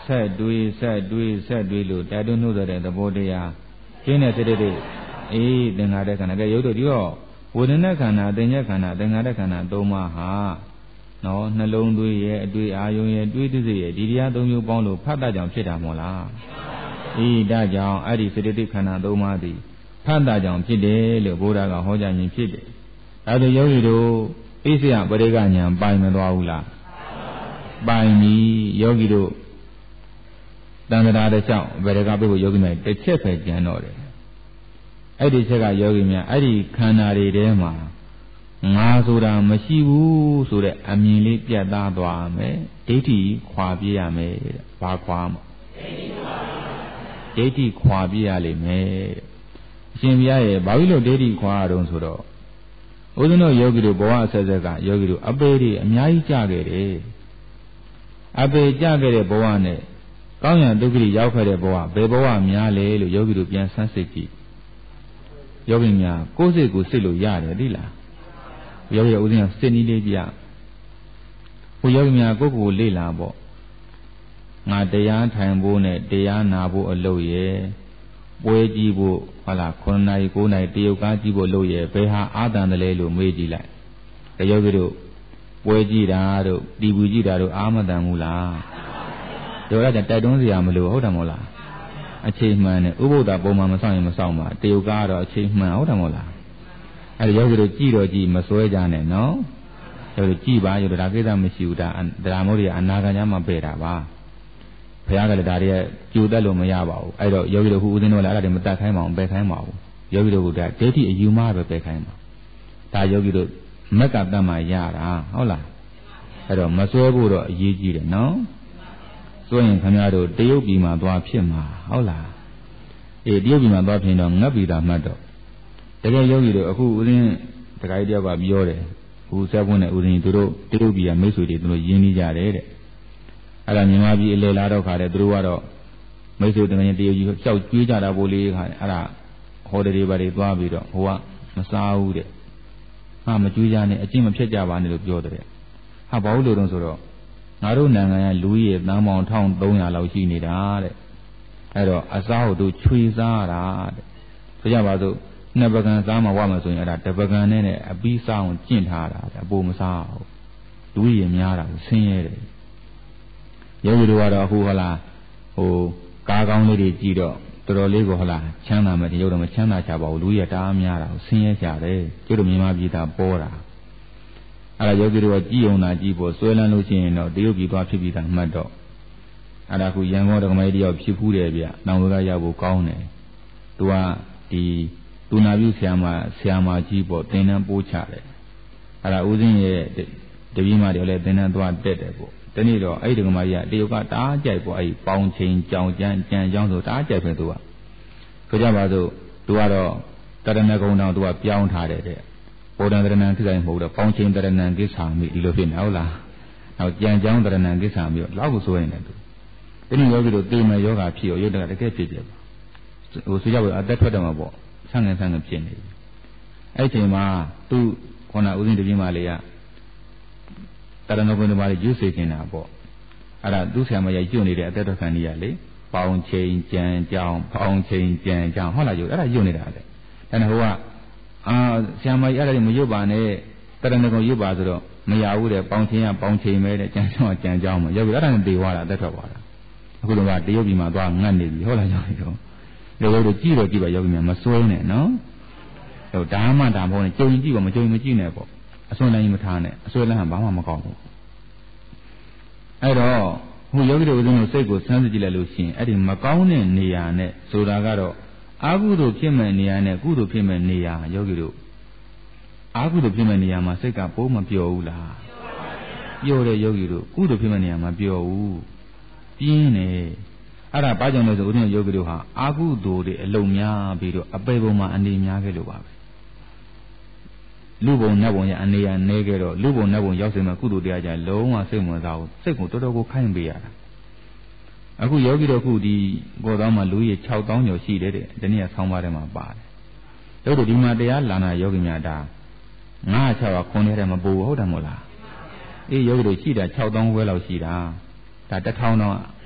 ဆက်တွေးဆက်တွေးဆက်တွေးလို့တိုက်တွန်းနှုတ်တဲ့သဘောတရားကျင်းတဲ့စိတ်တွေအေးသင်္ခါရခန္ဓာကဲရုပ်တို့ဒီတော့ဝေဒနာခန္ဓာအသင်္ညခန္ဓာသင်္ခါရခန္ဓာသုံးပါးဟာနော်နှလုံးသွေးရဲ့အတွေ့အာယုံရဲ့တွေးသိစိတ်ရဲ့ဒီတရားသုံးမျိုးပေါင်းလို့ဖတ်တတ်ကြောင်ဖြစ်တာမို့လားအေးဒါကြောင့်အဲ့ဒီစိတ္တိခန္ဓာသုံးပါးသည်ဖတ်တတ်ကြောင်ဖြစ်တယ်လို့ဘုရားကဟောကြားခြင်းဖြစ်တယ်ဒါဆိုယောဂီတို့အိစိယပရိက္ခဉာဏ်ပိုင်မသွားဘူးလားပိုင်ပြီယောဂီတို့တန်ត្រာတစ်ချောင်းဘယ်တကပြဖို့ယောဂီများတစ်ချက်ပဲကျန်တော့တယ်အဲ့ဒီချက်ကယောဂီများအဲ့ဒီခန္ဓာတွေထဲမှာငါဆိုတာမရှိဘူးဆိုတဲ့အမြင်လေးပြတ်သားသွားမယ်ဒိဋ္ဌိခွာပြရမယ်တဲ့ဘာခွာမဒိဋ္ဌိခွာပြရလိမ့်မယ်တဲ့အရှင်ဘုရားရဲ့ဘာလို့လို့ဒိဋ္ဌိခွာရတော့ဆိုတော့ဥဒ္ဒနောယောဂီတို့ဘဝအဆက်ဆက်ကယောဂီတို့အပေတွေအများကြီးကြခဲ့တယ်အပေကြခဲ့တဲ့ဘဝနဲ့ကောင်းရန်ဒုက္ခတွေရောက်ခဲ့တဲ့ဘဝဘယ်ဘဝများလဲလို့ယောဂီတို့ပြန်ဆန်းစစ်ကြည့်ယောဂီများကိုယ်စိတ်ကိုစစ်လို့ရတယ်သိလားယောဂီဥစဉ်ကစစ်နည်းလေးပြဟိုယောဂီများကိုယ့်ကိုယ်လေ့လာပေါ့ငါတရားထိုင်ဖို့နဲ့တရားနာဖို့အလုပ်ရဲ့ပွဲကြည့်ဖို့ဟုတ်လားခုနှစ်နာရီကိုးနာရီတရုတ်ကားကြည့်ဖို့လုပ်ရဲ့ဘယ်ဟာအာတန်တယ်လဲလို့မေးကြည့်လိုက်တယောဂီတို့ပွဲကြည့်တာတို့တီဗီကြည့်တာတို့အာမတန်ဘူးလားတို့အဲ့ဒါတိုက်တွန်းစရာမလိုဟုတ်တယ်မို့လားအချိန်မှန်နဲ့ဥပုဒ္ဒါပုံမှန်မဆောင်ရင်မဆောင်ပါတရုတ်ကားတော့အချိန်မှန်ဟုတ်တယ်မို့လားအဲ့ဒါယောဂီတို့ကြည့်တော့ကြည့်မစွဲကြနဲ့နော်ယောဂီတို့ကြည့်ပါယောဂီတို့ဒါကိစ္စမရှိဘူးဒါဒါမို့တွေအနာဂတ်ညမှာပယ်တာပါဘုရားကလည်းဒါတွေကကြိုတက်လို့မရပါဘူးအဲ့တော့ယောဂီတို့ဟူဦးဇင်းတို့လည်းအဲ့ဒါတွေမတတ်ခိုင်းပါဘူးပယ်ခိုင်းပါဘူးယောဂီတို့ကဒါဒိဋ္ဌိအယူမှားပဲပယ်ခိုင်းပါဒါယောဂီတို့မက်ကတတ်မှရတာဟုတ်လားအဲ့တော့မစွဲဖို့တော့အရေးကြီးတယ်နော်စွဲရင်ခင်ဗျားတို့တရုတ်ပြည်မှာသွားဖြစ်မှာဟုတ်လားအေးတရုတ်ပြည်မှာသွားဖြစ်တော့ငတ်ပြည်သာမှတ်တော့တကယ်ယောဂီတို့အခုဦးဇင်းတခါကြီးတယောက်ကပြောတယ်ဟိုဆက်ပွင့်တဲ့ဦးဇင်းသူတို့တရုတ်ပြည်ကမိတ်ဆွေတွေသူတို့ယဉ်နေကြတယ်တဲ့အဲ့ဒါမြန်မာပြည်အလေလာတော့ခါတယ်သူတို့ကတော့မိတ်ဆွေတကယ်တရုတ်ကြီးကြောက်ကြွေးကြတာပို့လေးခါအဲ့ဒါဟောတယ်တွေပါတွေသွားပြီးတော့ဟိုကမစားဘူးတဲ့ဟာမကြွေးကြနဲ့အကျင့်မဖြစ်ကြပါနဲ့လို့ပြောတယ်ဟာဘာလို့လို့တော့ဆိုတော့ငါတို့နိုင်ငံရဲ့လူကြီးရဲ့တန်းပေါင်းတစ်ထောင်သုံးရာလောက်ရှိနေတာတဲ့အဲ့တော့အစားကိုတို့ချွေစားတာတဲ့ဆိုကြပါစို့နှစ်ပကံစားမှဝမှာဆိုရင်အဲ့ဒါတပကံနဲ့နဲ့အပီးစားအောင်ကျင့်ထားတာအပိုမစားဘူးလူကြီးများတာဆင်းရဲတယ်ယောဂီတို့ကတော့အခုဟလားဟိုကားကောင်းလေးတွေကြည့်တော့တော်တော်လေးကိုဟလားချမ်းသာမယ်ဒီရုပ်တော့မချမ်းသာချပါဘူးလူကြီးကတအားများတာဆင်းရဲကြတယ်ကျတို့မြန်မာပြည်သားပေါ်တာအဲ့ဒါယောဂီတို့ကကြည်အောင်သာကြည်ဖို့ဆွဲလန်းလို့ရှိရင်တော့တရုတ်ပြည်သွားဖြစ်ပြီးသားမှတ်တော့အဲ့ဒါခုရန်ကုန်တော်ကမကြီးတယောက်ဖြစ်ဖူးတယ်ဗျနောင်ဝေကရောက်ဖို့ကောင်းတယ်သူကဒီသူနာပြုဆရာမဆရာမကြီးပေါ့သင်တန်းပို့ချတယ်အဲ့ဒါဦးစင်းရဲ့တပည့်မတွေလည်းသင်တန်းသွားတက်တယ်ပေါ့ဒီနေ့တော့အဲ့ဒီကမကြီးကတရုတ်ကတအားကြိုက်ပေါ့အဲ့ပေါင်ချိန်ကြောင်ကြမ်းကြံကြောင်းဆိုတအားကြိုက်ပဲသူကဆိုကြပါစို့သူကတော့တရဏဂုံတော်သူကပြောင်းထားတယ်တဲ့ဘောဓံတရဏံကိစ္စမဟုတ်တော့ပေါင်ချိန်တရဏံကိစ္စမိဒီလိုဖြစ်နေဟုတ်လားနောက်ကြံကြောင်းတရဏံကိစ္စမိတော့လောက်ကိုဆိုရင်လည်းသူဒီနေ့ယောဂီတို့တေမယောဂဖြစ်ရောရုပ်တကတကယ်ဖြစ်တယ်ဟိုဆိုကြပါအသက်ထွက်တယ်မှာပေါ့ဆန်းငယ်ဆန်းငယ်ဖြစ်နေပြီအဲ့ချိန်မှာသူခေါင်းဦးစင်းတပြင်းမလေးကတရဏဂုံတော်မှာရွတ်စေခင်တာပေါ့အဲ့ဒါသူ့ဆရာမကြီးကျွတ်နေတဲ့အသက်ထွက်ခံနေရလေပေါင်ချိန်ကြံကြောင်းပေါင်ချိန်ကြံကြောင်းဟုတ်လားရွတ်အဲ့ဒါရွတ်နေတာလေဒါနဲ့ဟိုကအာဆရာမကြီးအဲ့ဒါတွေမရွတ်ပါနဲ့တရဏဂုံရွတ်ပါဆိုတော့မရဘူးတဲ့ပေါင်ချိန်ကပေါင်ချိန်ပဲတဲ့ကြံကြောင်းကကြံကြောင်းမှာယောဂီအဲ့ဒါနဲ့တေသွားတာအသက်ထွက်သွားတာအခုတော့တရုတ်ပြည်မှာသွားငတ်နေပြီဟုတ်လားယောဂီတို့လောလောတို့ကြည့်တော့ကြည့်ပါယောဂီများမစွဲနဲ့နော်ဟိုဒါမှဒါမဟုတ်နဲ့ကြုံကြည့်ပါမကြုံမကြည့်နဲ့ပေါ့အစွဲလန်းကြီးမထားနဲ့အစွဲလန်းကဘာမှမကောင်းဘူးအဲ့တော့ဟိုယောဂီတို့ဦးဇင်းတို့စိတ်ကိုစမ်းစစ်ကြည့်လိုက်လို့ရှိရင်အဲ့ဒီမကောင်းတဲ့နေရာနဲ့ဆိုတာကတော့အာဟုသို့ဖြစ်မဲ့နေရာနဲ့ကုသို့ဖြစ်မဲ့နေရာယောဂီတို့အာဟုသို့ဖြစ်မဲ့နေရာမှာစိတ်ကပိုးမပျော်ဘူးလားပျော်တယ်ယောဂီတို့ကုသို့ဖြစ်မဲ့နေရာမှာပျော်ဘူးပြင်းတယ်အဲ့ဒါဘာကြောင့်လဲဆိုဦးဇင်းတို့ယောဂီတို့ဟာအာဟုသို့တွေအလုံးများပြီးတော့အပေပုံမှာအနေများခဲ့လို့ပါပဲလူဘုံနတ်ဘုံရဲ့အနေရနေခဲ့တော့လူဘုံနတ်ဘုံရောက်စေမှာကုသိုလ်တရားကြလုံးဝစိတ်ဝင်စားဘူးစိတ်ကိုတော်တော်ကိုခိုင်းပေးရတာအခုယောဂီတို့ခုဒီဘောတော်မှာလူကြီး၆သောင်းကျော်ရှိတယ်တဲ့ဒီနေ့ကဆောင်းပါးထဲမှာပါတယ်တို့တို့ဒီမှာတရားလာနာယောဂီများဒါငါး၆ပါးခွန်နေတဲ့မပူဟုတ်တယ်မို့လားအေးယောဂီတို့ရှိတာ၆သောင်းခွဲလောက်ရှိတာဒါတစ်ထောင်တော့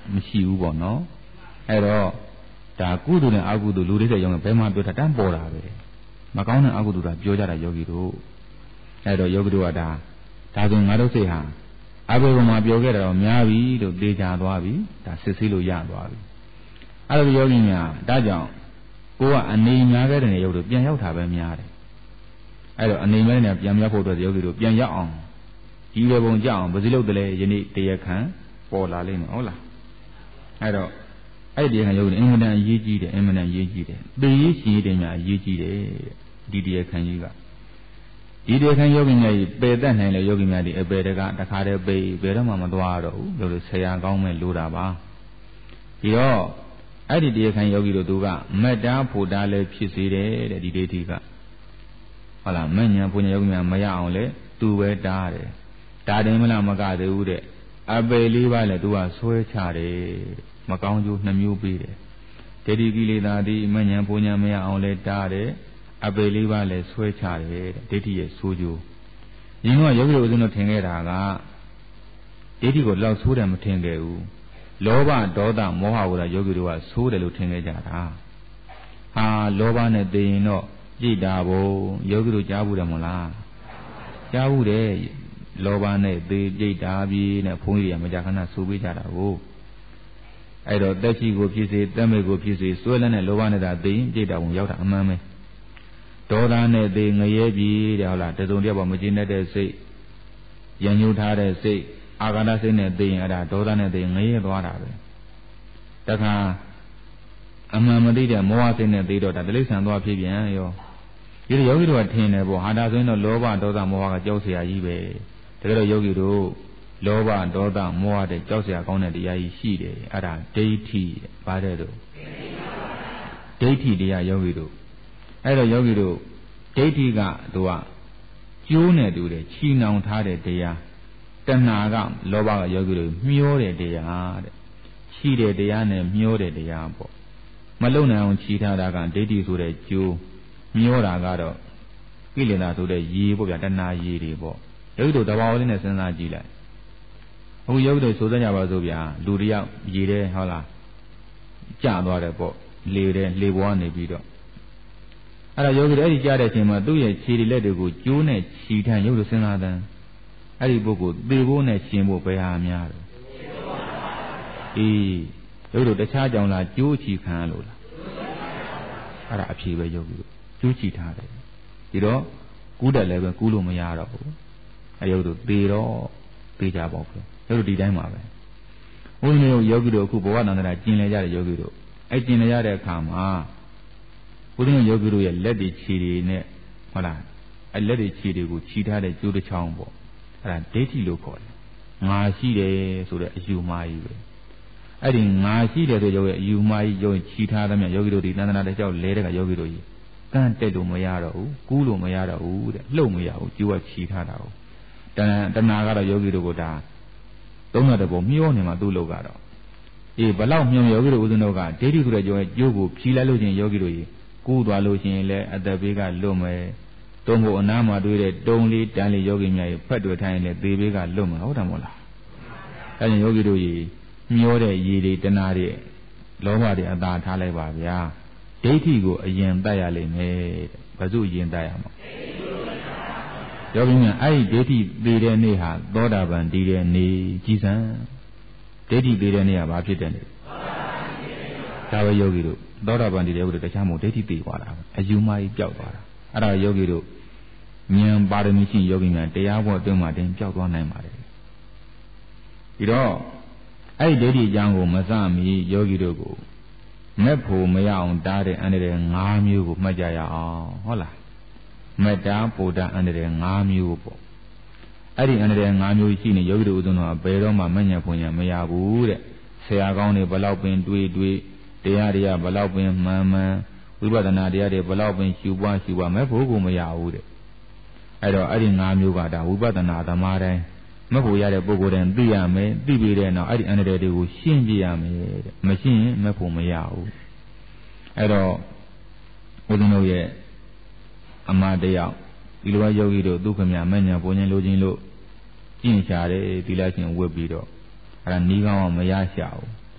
မရှိဘူးပေါ့နော်အဲ့တော့ဒါကုသိုလ်နဲ့အကုသိုလ်လူတွေတဲ့ရောဘယ်မှာပြောတာတန်းပေါ်တာပဲမကောင်းတဲ့အကုသိုလ်ကပြောကြတာယောဂီတို့အဲ့တော့ယောဂီတို့ကဒါဒါဆိုငါတို့စိတ်ဟာအဘယ်မှာပြောခဲ့တာတော့များပြီလို့သိကြသွားပြီဒါစစ်ဆေးလို့ရသွားပြီအဲ့တော့ယောဂီများဒါကြောင့်ကိုကအနေများခဲ့တဲ့ယောဂီတို့ပြန်ရောက်တာပဲများတယ်အဲ့တော့အနေများတဲ့ပြန်ရောက်ဖို့အတွက်ယောဂီတို့ပြန်ရောက်အောင်ဒီလိုပုံကြအောင်ဘယ်စလို့တလဲယနေ့တရားခံပေါ်လာလိမ့်မယ်ဟုတ်လားအဲ့တော့အဲ့ဒီတရားခံယောဂီအင်မတန်အရေးကြီးတယ်အင်မတန်အရေးကြီးတယ်သိရေးရှိရေးတွေများအရေးကြီးတယ်ဒီတရားခံကြီးကဒီတရားခံယောဂီများကြီးပယ်တတ်နိုင်လေယောဂီများဒီအပယ်တကတခါတည်းပေဘယ်တော့မှမသွားတော့ဘူးလို့လို့ဆရာကောင်းမဲ့လို့တာပါဒီတော့အဲ့ဒီတရားခံယောဂီတို့သူကမက်တာဖို့တာလည်းဖြစ်စေတယ်တဲ့ဒီဒိဋ္ဌိကဟုတ်လားမဉ္ဇဉ်ဘုညာယောဂီများမရအောင်လေသူပဲတားတယ်တားတယ်မလားမကသေးဘူးတဲ့အပယ်လေးပါးလည်းသူကဆွဲချတယ်မကောင်းကျိုးနှမျိုးပေးတယ်ဒိဋ္ဌိကိလေသာဒီမဉ္ဇဉ်ဘုညာမရအောင်လဲတားတယ်အပယ်လေးပါးလည်းဆွဲချတယ်ဒိဋ္ဌိရဲ့ဆိုးကျိုးရင်းတော့ယောဂီတို့ဦးဇင်းတို့ထင်ခဲ့တာကဒိဋ္ဌိကိုလောက်ဆိုးတယ်မထင်ခဲ့ဘူးလောဘဒေါသမောဟကိုယောဂီတို့ကဆိုးတယ်လို့ထင်ခဲ့ကြတာဟာလောဘနဲ့သိရင်တော့ကြည်တာဘုံယောဂီတို့ကြားဘူးတယ်မဟုတ်လားကြားဘူးတယ်လောဘနဲ့သိကြည်တာပြီနဲ့ဘုန်းကြီးတွေကမကြခဏဆိုပေးကြတာကိုအဲ့တော့တက်ချီကိုဖြစ်စေတက်မေကိုဖြစ်စေစွဲလန်းတဲ့လောဘနဲ့သာသိရင်ကြည်တာဘုံရောက်တာအမှန်ပဲဒေါသနဲ့သိငရဲပြီတဲ့ဟုတ်လားတစုံတယောက်ပေါ်မကျေနပ်တဲ့စိတ်ရံညှိုးထားတဲ့စိတ်အာဃာတစိတ်နဲ့သိရင်အဲ့ဒါဒေါသနဲ့သိငရဲသွားတာပဲတခါအမှန်မသိတဲ့မောဟစိတ်နဲ့သိတော့ဒါတိရစ္ဆာန်သွားဖြစ်ပြန်ရောဒီလိုယောဂီတို့ကထင်တယ်ပေါ့ဟာဒါဆိုရင်တော့လောဘဒေါသမောဟကကြောက်เสียကြီးပဲတကယ်တော့ယောဂီတို့လောဘဒေါသမောဟတဲ့ကြောက်เสียကောင်းတဲ့တရားကြီးရှိတယ်အဲ့ဒါဒိဋ္ဌိဘာတဲ့တို့ဒိဋ္ဌိတရားယောဂီတို့အဲ့တော့ယောဂီတို့ဒိဋ္ဌိကသူကကျိုးနဲ့တူတယ်ချီနှောင်ထားတဲ့တရားတဏှာကလောဘကယောဂီတို့မျောတဲ့တရားတဲ့ချီတဲ့တရားနဲ့မျောတဲ့တရားပေါ့မလုံနိုင်အောင်ချီထားတာကဒိဋ္ဌိဆိုတဲ့ကျိုးမျောတာကတော့ကိလေသာဆိုတဲ့ရေပေါ့ဗျာတဏှာရေတွေပေါ့ယောဂီတို့တဘာဝလေးနဲ့စဉ်းစားကြည့်လိုက်အခုယောဂီတို့ဆိုစကြပါစို့ဗျာလူတယောက်ရေတဲ့ဟုတ်လားကျသွားတယ်ပေါ့လေတဲ့လေဘွားနေပြီးတော့အဲ့ဒါယောဂီတွေအဲ့ဒီကြားတဲ့အချိန်မှာသူ့ရဲ့ခြေတွေလက်တွေကိုကျိုးနဲ့ချီထမ်းရုပ်လို့စဉ်းစားတဲ့အဲ့ဒီပုဂ္ဂိုလ်သေဖို့နဲ့ရှင်ဖို့ဘယ်ဟာများလဲအေးယောဂီတို့တခြားကြောင့်လားကျိုးချီခံလို့လားအဲ့ဒါအဖြေပဲယောဂီတို့ကျိုးချီထားတယ်ဒီတော့ကူးတယ်လည်းပဲကူးလို့မရတော့ဘူးအဲ့ယောဂီတို့သေတော့သေကြပေါ့ခင်ယောဂီတို့ဒီတိုင်းပါပဲဘုန်းကြီးတို့ယောဂီတို့အခုဘဝတန်ត្រာကျင်လည်ကြတဲ့ယောဂီတို့အဲ့ကျင်လည်ရတဲ့အခါမှာဘုရားယောဂီတို့ရဲ့လက်တွေခြေတွေနဲ့ဟုတ်လားအဲ့လက်တွေခြေတွေကိုခြိထားတဲ့ကျိုးတစ်ချောင်းပေါ့အဲ့ဒါဒိဋ္ဌိလို့ခေါ်တယ်ငါရှိတယ်ဆိုတဲ့အယူမှားကြီးပဲအဲ့ဒီငါရှိတယ်ဆိုရုပ်ရဲ့အယူမှားကြီးရုပ်ခြိထားသမျှယောဂီတို့ဒီသန္တနာတစ်ချောင်းလဲတဲ့ကယောဂီတို့ကြီးကန့်တက်လို့မရတော့ဘူးကူးလို့မရတော့ဘူးတဲ့လှုပ်မရဘူးကျိုးကခြိထားတာကိုတဏတဏကတော့ယောဂီတို့ကဒါသုံးရတဲ့ပုံမျောနေမှာသူ့လောက်ကတော့အေးဘလောက်မျောယောဂီတို့ဦးဇင်းတို့ကဒိဋ္ဌိဆိုတဲ့ကြောကျိုးကိုဖြီးလိုက်လို့ချင်းယောဂီတို့ကြီးကူးသွားလို့ရှိရင်လည်းအသက်ဘေးကလွတ်မယ်တုံးဖို့အနားမှာတွေ့တဲ့တုံးလေးတန်းလေးယောဂီများကြီးဖက်တွေ့ထိုင်ရင်လည်းသေဘေးကလွတ်မှာဟုတ်တယ်မို့လားအဲဒါယောဂီတို့ကြီးမျောတဲ့ရေတွေတဏှာတွေလောဘတွေအသာထားလိုက်ပါဗျာဒိဋ္ဌိကိုအရင်တတ်ရလိမ့်မယ်ဘယ်သူအရင်တတ်ရမှာယောဂီများအဲ့ဒီဒိဋ္ဌိသေးတဲ့နေ့ဟာသောတာပန်တည်တဲ့နေ့ကြည်စံဒိဋ္ဌိသေးတဲ့နေ့ကဘာဖြစ်တဲ့နေ့ဒါပဲယောဂီတို့သောတာပန်တည်တဲ့ဥဒ္ဒတခြားမို့ဒိဋ္ဌိသေးသွားတာအယူမှားကြီးပျောက်သွားတာအဲ့ဒါယောဂီတို့ဉာဏ်ပါရမီရှိယောဂီများတရားဘောအတွင်းမှာတင်ပျောက်သွားနိုင်ပါတယ်ဒီတော့အဲ့ဒီဒိဋ္ဌိအကြောင်းကိုမစမီယောဂီတို့ကိုမက်ဖို့မရအောင်တားတဲ့အန္တရာယ်၅မျိုးကိုမှတ်ကြရအောင်ဟုတ်လားမက်တာပိုတာအန္တရာယ်၅မျိုးပေါ့အဲ့ဒီအန္တရာယ်၅မျိုးရှိနေယောဂီတို့ဦးဇုံတော်ဘယ်တော့မှမညံ့ဖွညာမရဘူးတဲ့ဆရာကောင်းတွေဘလောက်ပင်တွေးတွေးတရားတွေကဘလောက်ပင်မှန်မှန်ဝိပဿနာတရားတွေဘလောက်ပင်ရှုပွားရှုပွားမဲ့ဖို့ကိုမရဘူးတဲ့အဲ့တော့အဲ့ဒီ၅မျိုးကဒါဝိပဿနာသမားတိုင်းမဖို့ရတဲ့ပုဂ္ဂိုလ်တိုင်းသိရမယ်သိပြီးတဲ့နောက်အဲ့ဒီအန္တရာယ်တွေကိုရှင်းပြရမယ်တဲ့မရှင်းရင်မဖို့မရဘူးအဲ့တော့ဘုရားတို့ရဲ့အမှားတယောက်ဒီလိုယောဂီတို့ဒုက္ခမြမညာဘုံညာလိုခြင်းလို့ကျင့်ရှာတယ်သီလရှင်ဝတ်ပြီးတော့အဲ့ဒါနီးကောင်းအောင်မရရှာဘူး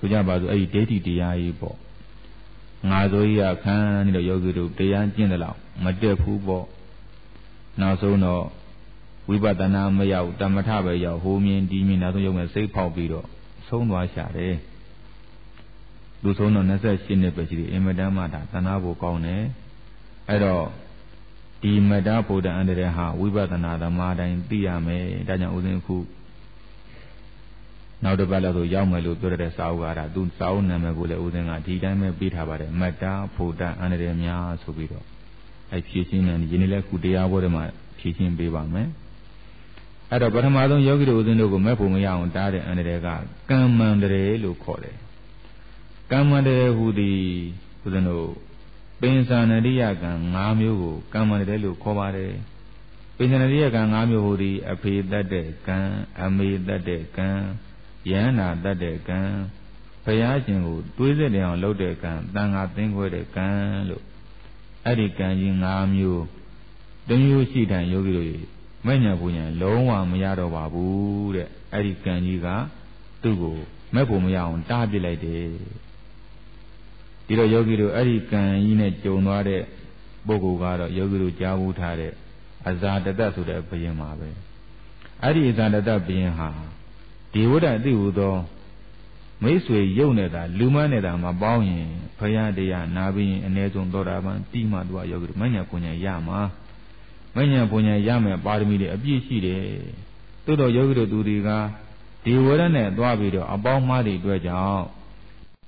ဆိုကြပါစို့အဲ့ဒီဒိဋ္ဌိတရားကြီးပေါ့ငါဆိုကြီးကခန်းနေတော့ယောဂီတို့တရားကျင့်တယ်လို့မတက်ဘူးပေါ့နောက်ဆုံးတော့ဝိပဿနာမရောက်တမထပဲရောက်ဟိုမြင်ဒီမြင်နောက်ဆုံးရုပ်မဲ့စိတ်ဖောက်ပြီးတော့ဆုံးသွားရှာတယ်လူဆုံးတော့နှစ်ဆက်ရှစ်နှစ်ပဲရှိတယ်အင်မတန်မှဒါသနာဖို့ကောင်းတယ်အဲ့တော့ဒီမတ္တဗုဒ္ဓအန္တရာယ်ဟာဝိပဿနာသမားတိုင်းသိရမယ်ဒါကြောင့်ဥစဉ်ခုနောက်တစ်ပတ်လောက်ဆိုရောက်မယ်လို့ပြောတဲ့စာအုပ်ကဒါသူစာအုပ်နာမည်ကိုလည်းဥစဉ်ကဒီတိုင်းပဲပေးထားပါတယ်မတ္တဗုဒ္ဓအန္တရာယ်များဆိုပြီးတော့အဲ့ဖြည့်ရှင်းနေဒီနေ့လည်းခုတရားပွဲတွေမှာဖြည့်ရှင်းပေးပါမယ်အဲ့တော့ပထမဆုံးယောဂီတို့ဥစဉ်တို့ကိုမဲ့ဖို့မရအောင်တားတဲ့အန္တရာယ်ကကမ္မန္တရေလို့ခေါ်တယ်ကမ္မန္တရေဟူသည်ဥစဉ်တို့ပင်စန္ဒိယကံ၅မျိုးကိုကမ္မန္တရေလို့ခေါ်ပါတယ်ပင်စန္ဒိယကံ၅မျိုးဟူသည်အဖေတတ်တဲ့ကံအမေတတ်တဲ့ကံယန္နာတတ်တဲ့ကံဘုရားရှင်ကိုတွေးစစ်တယ်အောင်လုပ်တဲ့ကံတန်ခါသင်္ခွဲတဲ့ကံလို့အဲ့ဒီကံကြီး၅မျိုးတမျိုးရှိတဲ့ယောဂီတို့မဲ့ညာပူညာလုံးဝမရတော့ပါဘူးတဲ့အဲ့ဒီကံကြီးကသူ့ကိုမဲ့ဖို့မရအောင်တားပစ်လိုက်တယ်ဒီတော့ယောဂီတို့အဲ့ဒီကံကြီးနဲ့ကြုံသွားတဲ့ပုဂ္ဂိုလ်ကတော့ယောဂီတို့ကြားဘူးထားတဲ့အဇာတတဆိုတဲ့ဘုရင်ပါပဲအဲ့ဒီအဇာတတဘုရင်ဟာဒီဝိဒ္ဓအသိဟုသောမိတ်ဆွေယုံနေတာလူမနေတာမပေါင်းရင်ဘုရားတရားနာပြီးရင်အ ਨੇ ဆုံးသောတာပန်တိမှသူကယောဂီတို့မညာပူညာရမှာမညာပူညာရမယ်ပါရမီတွေအပြည့်ရှိတယ်သို့တော်ယောဂီတို့သူတွေကဒီဝရနဲ့သွားပြီးတော့အပေါင်းမှားတွေအတွက်ကြောင့်